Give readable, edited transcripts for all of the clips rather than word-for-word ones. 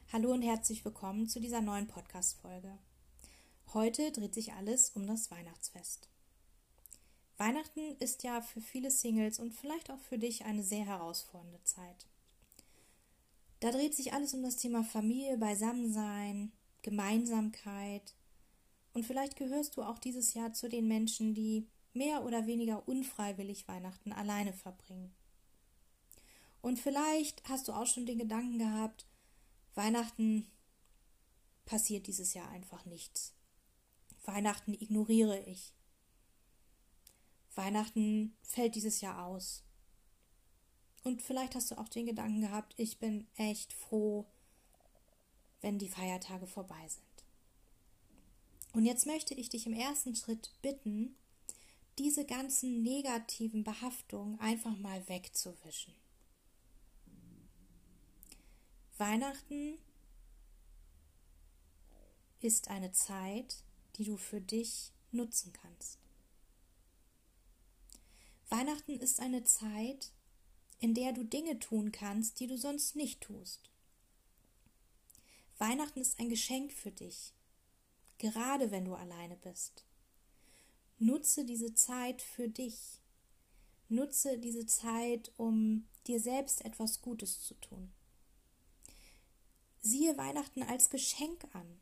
Hallo und herzlich willkommen zu dieser neuen Podcast-Folge. Heute dreht sich alles um das Weihnachtsfest. Weihnachten ist ja für viele Singles und vielleicht auch für dich eine sehr herausfordernde Zeit. Da dreht sich alles um das Thema Familie, Beisammensein, Gemeinsamkeit und vielleicht gehörst du auch dieses Jahr zu den Menschen, die mehr oder weniger unfreiwillig Weihnachten alleine verbringen. Und vielleicht hast du auch schon den Gedanken gehabt, Weihnachten passiert dieses Jahr einfach nichts. Weihnachten ignoriere ich. Weihnachten fällt dieses Jahr aus. Und vielleicht hast du auch den Gedanken gehabt, ich bin echt froh, wenn die Feiertage vorbei sind. Und jetzt möchte ich dich im ersten Schritt bitten, diese ganzen negativen Behaftungen einfach mal wegzuwischen. Weihnachten ist eine Zeit, die du für dich nutzen kannst. Weihnachten ist eine Zeit, in der du Dinge tun kannst, die du sonst nicht tust. Weihnachten ist ein Geschenk für dich, gerade wenn du alleine bist. Nutze diese Zeit für dich. Nutze diese Zeit, um dir selbst etwas Gutes zu tun. Siehe Weihnachten als Geschenk an.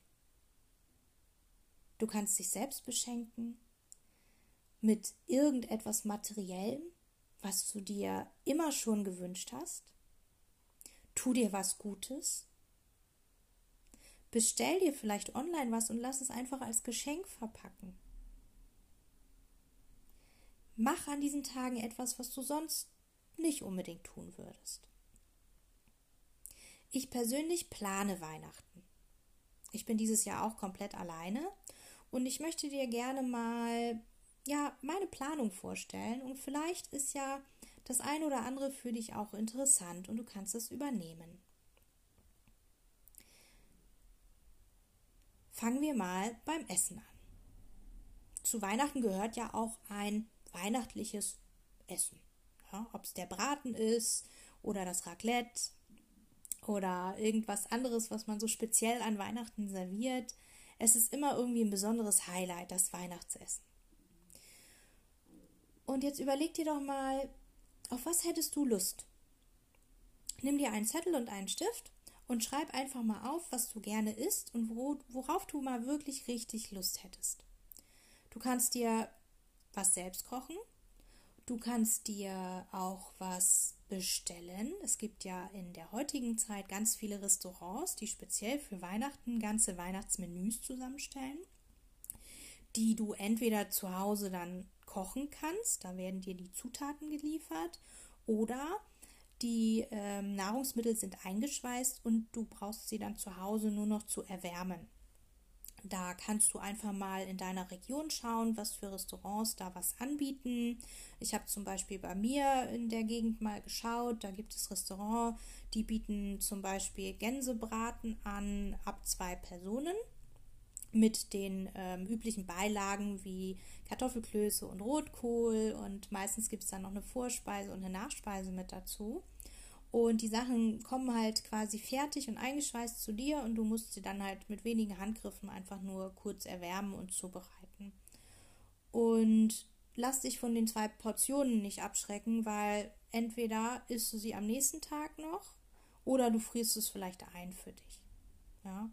Du kannst dich selbst beschenken mit irgendetwas Materiellem, was du dir immer schon gewünscht hast. Tu dir was Gutes. Bestell dir vielleicht online was und lass es einfach als Geschenk verpacken. Mach an diesen Tagen etwas, was du sonst nicht unbedingt tun würdest. Ich persönlich plane Weihnachten. Ich bin dieses Jahr auch komplett alleine und ich möchte dir gerne mal meine Planung vorstellen und vielleicht ist ja das ein oder andere für dich auch interessant und du kannst es übernehmen. Fangen wir mal beim Essen an. Zu Weihnachten gehört ja auch ein weihnachtliches Essen. Ja, ob es der Braten ist oder das Raclette oder irgendwas anderes, was man so speziell an Weihnachten serviert. Es ist immer irgendwie ein besonderes Highlight, das Weihnachtsessen. Und jetzt überleg dir doch mal, auf was hättest du Lust? Nimm dir einen Zettel und einen Stift und schreib einfach mal auf, was du gerne isst und worauf du mal wirklich richtig Lust hättest. Du kannst dir was selbst kochen. Du kannst dir auch was bestellen. Es gibt ja in der heutigen Zeit ganz viele Restaurants, die speziell für Weihnachten ganze Weihnachtsmenüs zusammenstellen, die du entweder zu Hause dann kochen kannst, da werden dir die Zutaten geliefert, oder die Nahrungsmittel sind eingeschweißt und du brauchst sie dann zu Hause nur noch zu erwärmen. Da kannst du einfach mal in deiner Region schauen, was für Restaurants da was anbieten. Ich habe zum Beispiel bei mir in der Gegend mal geschaut, da gibt es Restaurants, die bieten zum Beispiel Gänsebraten an ab 2 Personen mit den üblichen Beilagen wie Kartoffelklöße und Rotkohl und meistens gibt es dann noch eine Vorspeise und eine Nachspeise mit dazu. Und die Sachen kommen halt quasi fertig und eingeschweißt zu dir und du musst sie dann halt mit wenigen Handgriffen einfach nur kurz erwärmen und zubereiten. Und lass dich von den 2 Portionen nicht abschrecken, weil entweder isst du sie am nächsten Tag noch oder du frierst es vielleicht ein für dich. Ja.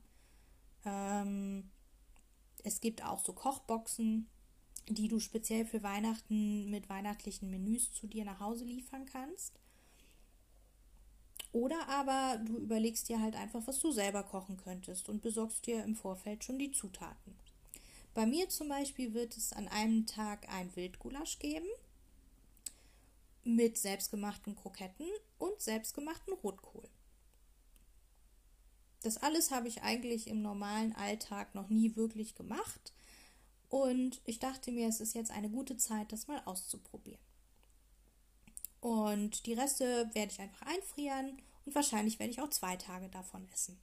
Es gibt auch so Kochboxen, die du speziell für Weihnachten mit weihnachtlichen Menüs zu dir nach Hause liefern kannst. Oder aber du überlegst dir halt einfach, was du selber kochen könntest und besorgst dir im Vorfeld schon die Zutaten. Bei mir zum Beispiel wird es an einem Tag ein Wildgulasch geben mit selbstgemachten Kroketten und selbstgemachten Rotkohl. Das alles habe ich eigentlich im normalen Alltag noch nie wirklich gemacht und ich dachte mir, es ist jetzt eine gute Zeit, das mal auszuprobieren. Und die Reste werde ich einfach einfrieren und wahrscheinlich werde ich auch 2 Tage davon essen.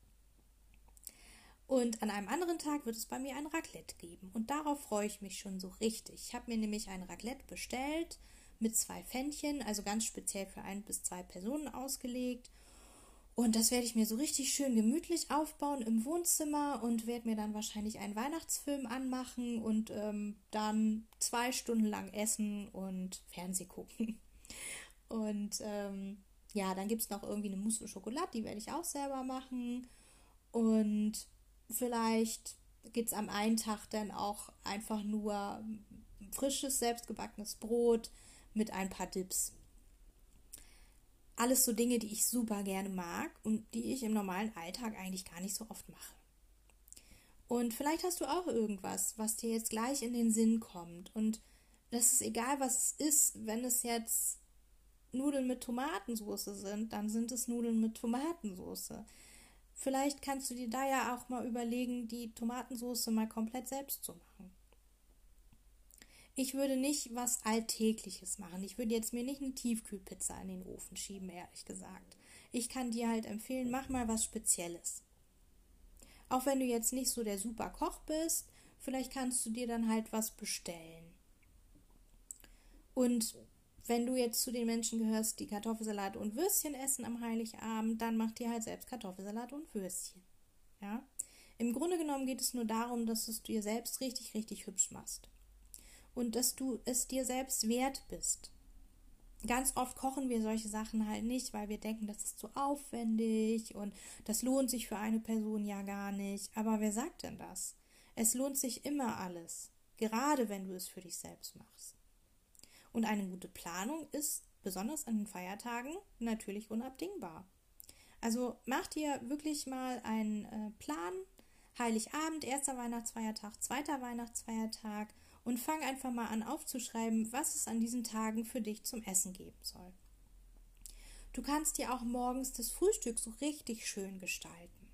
Und an einem anderen Tag wird es bei mir ein Raclette geben und darauf freue ich mich schon so richtig. Ich habe mir nämlich ein Raclette bestellt mit 2 Pfännchen, also ganz speziell für 1 bis 2 Personen ausgelegt. Und das werde ich mir so richtig schön gemütlich aufbauen im Wohnzimmer und werde mir dann wahrscheinlich einen Weihnachtsfilm anmachen und dann 2 Stunden lang essen und Fernseh gucken. Und ja, dann gibt es noch irgendwie eine Mousse au Chocolat, die werde ich auch selber machen. Und vielleicht gibt es am einen Tag dann auch einfach nur frisches, selbstgebackenes Brot mit ein paar Dips. Alles so Dinge, die ich super gerne mag und die ich im normalen Alltag eigentlich gar nicht so oft mache. Und vielleicht hast du auch irgendwas, was dir jetzt gleich in den Sinn kommt. Und das ist egal, was es ist. Wenn es jetzt Nudeln mit Tomatensauce sind, dann sind es Nudeln mit Tomatensauce. Vielleicht kannst du dir da ja auch mal überlegen, die Tomatensauce mal komplett selbst zu machen. Ich würde nicht was Alltägliches machen. Ich würde jetzt mir nicht eine Tiefkühlpizza in den Ofen schieben, ehrlich gesagt. Ich kann dir halt empfehlen, mach mal was Spezielles. Auch wenn du jetzt nicht so der super Koch bist, vielleicht kannst du dir dann halt was bestellen. Und wenn du jetzt zu den Menschen gehörst, die Kartoffelsalat und Würstchen essen am Heiligabend, dann mach dir halt selbst Kartoffelsalat und Würstchen. Ja? Im Grunde genommen geht es nur darum, dass du es dir selbst richtig, richtig hübsch machst. Und dass du es dir selbst wert bist. Ganz oft kochen wir solche Sachen halt nicht, weil wir denken, das ist zu aufwendig und das lohnt sich für eine Person ja gar nicht. Aber wer sagt denn das? Es lohnt sich immer alles, gerade wenn du es für dich selbst machst. Und eine gute Planung ist, besonders an den Feiertagen, natürlich unabdingbar. Also mach dir wirklich mal einen Plan, Heiligabend, erster Weihnachtsfeiertag, zweiter Weihnachtsfeiertag, und fang einfach mal an aufzuschreiben, was es an diesen Tagen für dich zum Essen geben soll. Du kannst dir auch morgens das Frühstück so richtig schön gestalten.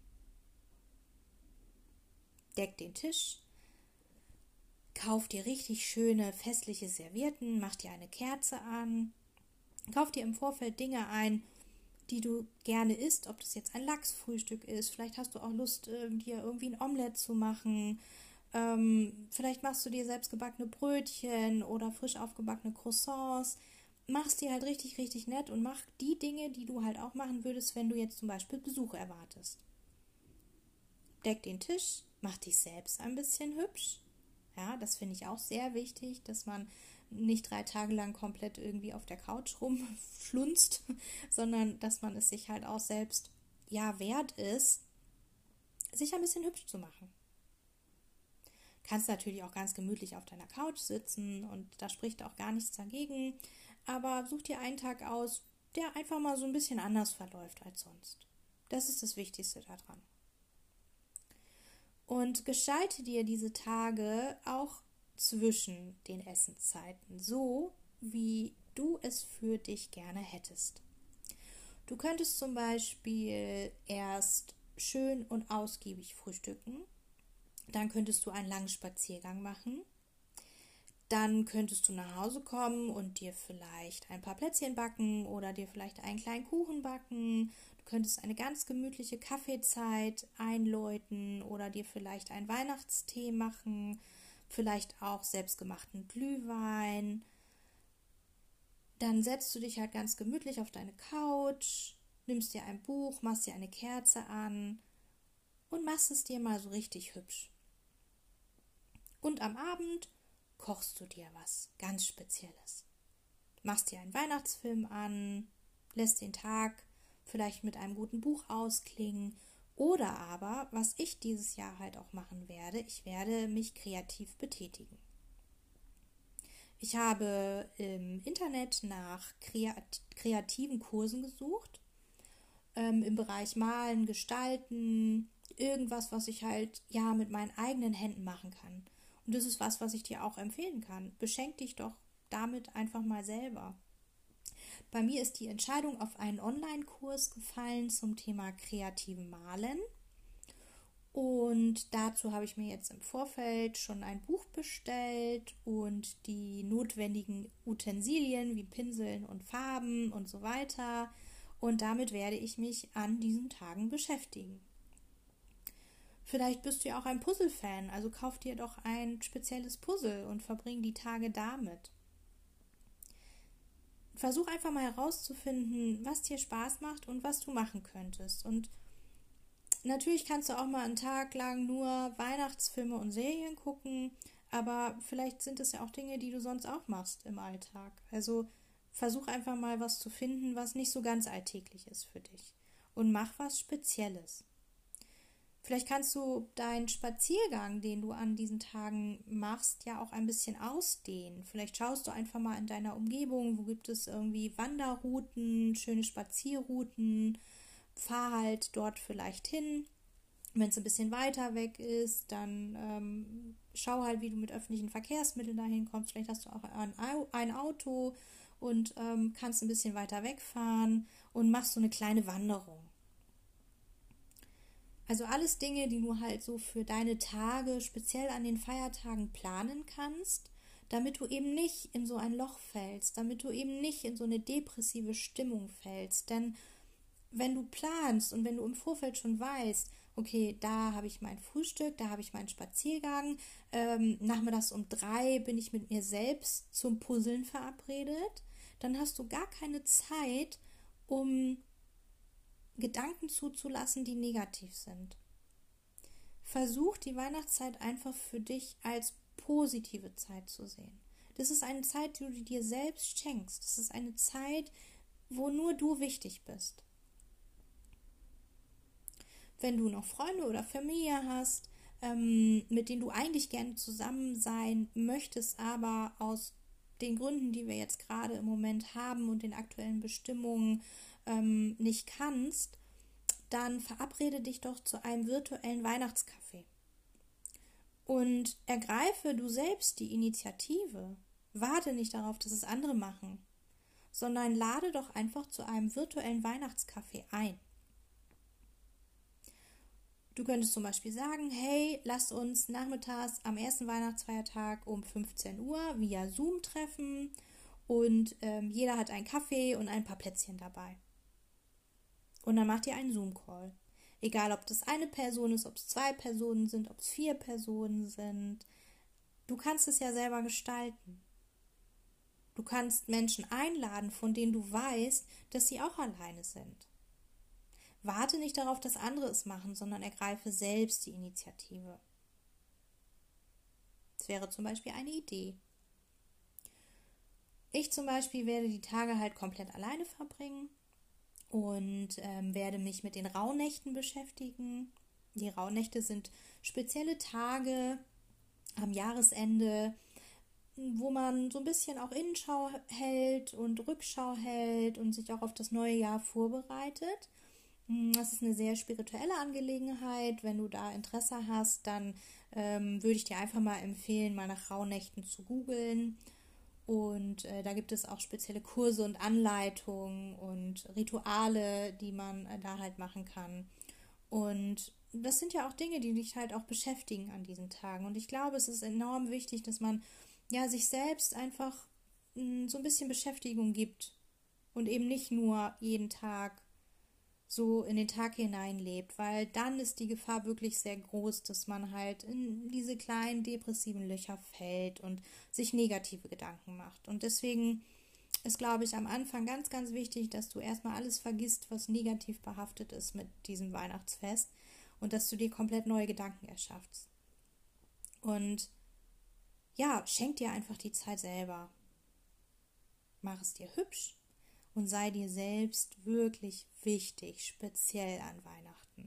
Deck den Tisch, kauf dir richtig schöne festliche Servietten, mach dir eine Kerze an, kauf dir im Vorfeld Dinge ein, die du gerne isst, ob das jetzt ein Lachsfrühstück ist, vielleicht hast du auch Lust, dir irgendwie ein Omelett zu machen. Vielleicht machst du dir selbst gebackene Brötchen oder frisch aufgebackene Croissants. Mach's dir halt richtig, richtig nett und mach die Dinge, die du halt auch machen würdest, wenn du jetzt zum Beispiel Besuch erwartest. Deck den Tisch, mach dich selbst ein bisschen hübsch. Ja, das finde ich auch sehr wichtig, dass man nicht 3 Tage lang komplett irgendwie auf der Couch rumflunzt, sondern dass man es sich halt auch selbst wert ist, sich ein bisschen hübsch zu machen. Kannst natürlich auch ganz gemütlich auf deiner Couch sitzen und da spricht auch gar nichts dagegen, aber such dir einen Tag aus, der einfach mal so ein bisschen anders verläuft als sonst. Das ist das Wichtigste daran. Und gestalte dir diese Tage auch zwischen den Essenszeiten, so wie du es für dich gerne hättest. Du könntest zum Beispiel erst schön und ausgiebig frühstücken. Dann könntest du einen langen Spaziergang machen. Dann könntest du nach Hause kommen und dir vielleicht ein paar Plätzchen backen oder dir vielleicht einen kleinen Kuchen backen. Du könntest eine ganz gemütliche Kaffeezeit einläuten oder dir vielleicht einen Weihnachtstee machen, vielleicht auch selbstgemachten Glühwein. Dann setzt du dich halt ganz gemütlich auf deine Couch, nimmst dir ein Buch, machst dir eine Kerze an und machst es dir mal so richtig hübsch. Und am Abend kochst du dir was ganz Spezielles. Machst dir einen Weihnachtsfilm an, lässt den Tag vielleicht mit einem guten Buch ausklingen. Oder aber, was ich dieses Jahr halt auch machen werde, ich werde mich kreativ betätigen. Ich habe im Internet nach kreativen Kursen gesucht, im Bereich Malen, Gestalten, irgendwas, was ich halt mit meinen eigenen Händen machen kann. Und das ist was ich dir auch empfehlen kann. Beschenk dich doch damit einfach mal selber. Bei mir ist die Entscheidung auf einen Online-Kurs gefallen zum Thema kreativen Malen. Und dazu habe ich mir jetzt im Vorfeld schon ein Buch bestellt und die notwendigen Utensilien wie Pinseln und Farben und so weiter. Und damit werde ich mich an diesen Tagen beschäftigen. Vielleicht bist du ja auch ein Puzzle-Fan, also kauf dir doch ein spezielles Puzzle und verbring die Tage damit. versuch einfach mal herauszufinden, was dir Spaß macht und was du machen könntest. Und natürlich kannst du auch mal einen Tag lang nur Weihnachtsfilme und Serien gucken, aber vielleicht sind es ja auch Dinge, die du sonst auch machst im Alltag. Also versuch einfach mal was zu finden, was nicht so ganz alltäglich ist für dich. Und mach was Spezielles. Vielleicht kannst du deinen Spaziergang, den du an diesen Tagen machst, ja auch ein bisschen ausdehnen. Vielleicht schaust du einfach mal in deiner Umgebung, wo gibt es irgendwie Wanderrouten, schöne Spazierrouten. Fahr halt dort vielleicht hin. Wenn es ein bisschen weiter weg ist, dann schau halt, wie du mit öffentlichen Verkehrsmitteln dahin kommst. Vielleicht hast du auch ein Auto und kannst ein bisschen weiter wegfahren und machst so eine kleine Wanderung. Also alles Dinge, die du halt so für deine Tage, speziell an den Feiertagen planen kannst, damit du eben nicht in so ein Loch fällst, damit du eben nicht in so eine depressive Stimmung fällst. Denn wenn du planst und wenn du im Vorfeld schon weißt, okay, da habe ich mein Frühstück, da habe ich meinen Spaziergang, nachmittags um 3 bin ich mit mir selbst zum Puzzeln verabredet, dann hast du gar keine Zeit, um Gedanken zuzulassen, die negativ sind. Versuch die Weihnachtszeit einfach für dich als positive Zeit zu sehen. Das ist eine Zeit, die du dir selbst schenkst. Das ist eine Zeit, wo nur du wichtig bist. Wenn du noch Freunde oder Familie hast, mit denen du eigentlich gerne zusammen sein möchtest, aber aus den Gründen, die wir jetzt gerade im Moment haben und den aktuellen Bestimmungen nicht kannst, dann verabrede dich doch zu einem virtuellen Weihnachtskaffee und ergreife du selbst die Initiative. Warte nicht darauf, dass es andere machen, sondern lade doch einfach zu einem virtuellen Weihnachtskaffee ein. Du könntest zum Beispiel sagen, hey, lass uns nachmittags am ersten Weihnachtsfeiertag um 15 Uhr via Zoom treffen und jeder hat einen Kaffee und ein paar Plätzchen dabei. Und dann macht ihr einen Zoom-Call. Egal, ob das eine Person ist, ob es 2 Personen sind, ob es 4 Personen sind. Du kannst es ja selber gestalten. Du kannst Menschen einladen, von denen du weißt, dass sie auch alleine sind. Warte nicht darauf, dass andere es machen, sondern ergreife selbst die Initiative. Das wäre zum Beispiel eine Idee. Ich zum Beispiel werde die Tage halt komplett alleine verbringen und werde mich mit den Rauhnächten beschäftigen. Die Rauhnächte sind spezielle Tage am Jahresende, wo man so ein bisschen auch Innenschau hält und Rückschau hält und sich auch auf das neue Jahr vorbereitet. Das ist eine sehr spirituelle Angelegenheit. Wenn du da Interesse hast, dann würde ich dir einfach mal empfehlen, mal nach Rauhnächten zu googeln. Und da gibt es auch spezielle Kurse und Anleitungen und Rituale, die man da halt machen kann. Und das sind ja auch Dinge, die dich halt auch beschäftigen an diesen Tagen. Und ich glaube, es ist enorm wichtig, dass man ja sich selbst einfach so ein bisschen Beschäftigung gibt und eben nicht nur jeden Tag so in den Tag hineinlebt, weil dann ist die Gefahr wirklich sehr groß, dass man halt in diese kleinen depressiven Löcher fällt und sich negative Gedanken macht. Und deswegen ist, glaube ich, am Anfang ganz, ganz wichtig, dass du erstmal alles vergisst, was negativ behaftet ist mit diesem Weihnachtsfest und dass du dir komplett neue Gedanken erschaffst. Und ja, schenk dir einfach die Zeit selber. Mach es dir hübsch. Und sei dir selbst wirklich wichtig, speziell an Weihnachten.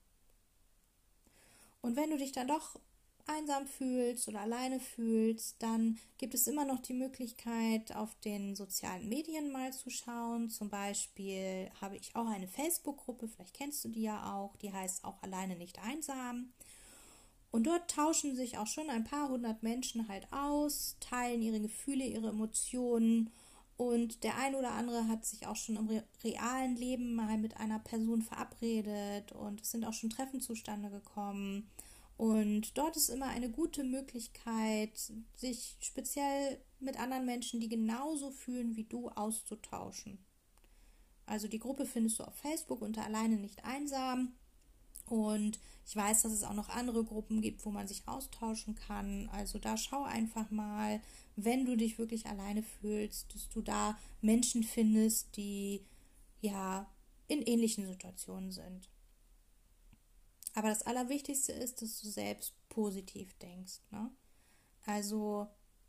Und wenn du dich dann doch einsam fühlst oder alleine fühlst, dann gibt es immer noch die Möglichkeit, auf den sozialen Medien mal zu schauen. Zum Beispiel habe ich auch eine Facebook-Gruppe, vielleicht kennst du die ja auch, die heißt auch Alleine nicht einsam. Und dort tauschen sich auch schon ein paar hundert Menschen halt aus, teilen ihre Gefühle, ihre Emotionen. Und der ein oder andere hat sich auch schon im realen Leben mal mit einer Person verabredet und es sind auch schon Treffen zustande gekommen. Und dort ist immer eine gute Möglichkeit, sich speziell mit anderen Menschen, die genauso fühlen wie du, auszutauschen. Also die Gruppe findest du auf Facebook unter Alleine nicht einsam. Und ich weiß, dass es auch noch andere Gruppen gibt, wo man sich austauschen kann. Also da schau einfach mal, wenn du dich wirklich alleine fühlst, dass du da Menschen findest, die ja in ähnlichen Situationen sind. Aber das Allerwichtigste ist, dass du selbst positiv denkst, ne? Also,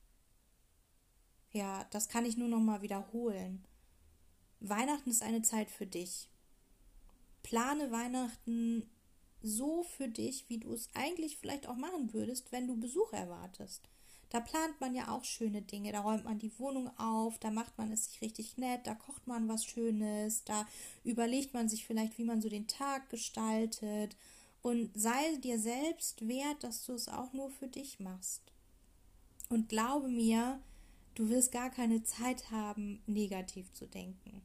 ja, das kann ich nur noch mal wiederholen. Weihnachten ist eine Zeit für dich. Plane Weihnachten so für dich, wie du es eigentlich vielleicht auch machen würdest, wenn du Besuch erwartest. Da plant man ja auch schöne Dinge, da räumt man die Wohnung auf, da macht man es sich richtig nett, da kocht man was Schönes, da überlegt man sich vielleicht, wie man so den Tag gestaltet und sei dir selbst wert, dass du es auch nur für dich machst. Und glaube mir, du wirst gar keine Zeit haben, negativ zu denken.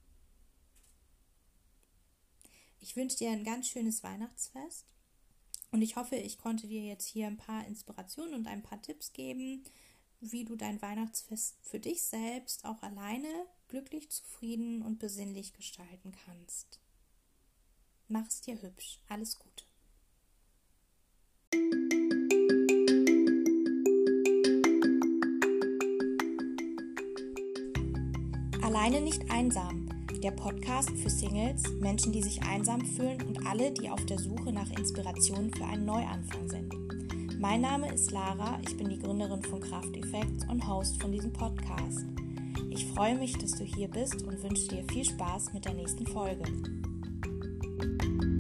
Ich wünsche dir ein ganz schönes Weihnachtsfest und ich hoffe, ich konnte dir jetzt hier ein paar Inspirationen und ein paar Tipps geben, wie du dein Weihnachtsfest für dich selbst auch alleine glücklich, zufrieden und besinnlich gestalten kannst. Mach es dir hübsch. Alles Gute. Alleine nicht einsam. Der Podcast für Singles, Menschen, die sich einsam fühlen und alle, die auf der Suche nach Inspiration für einen Neuanfang sind. Mein Name ist Lara, ich bin die Gründerin von Krafteffekt und Host von diesem Podcast. Ich freue mich, dass du hier bist und wünsche dir viel Spaß mit der nächsten Folge.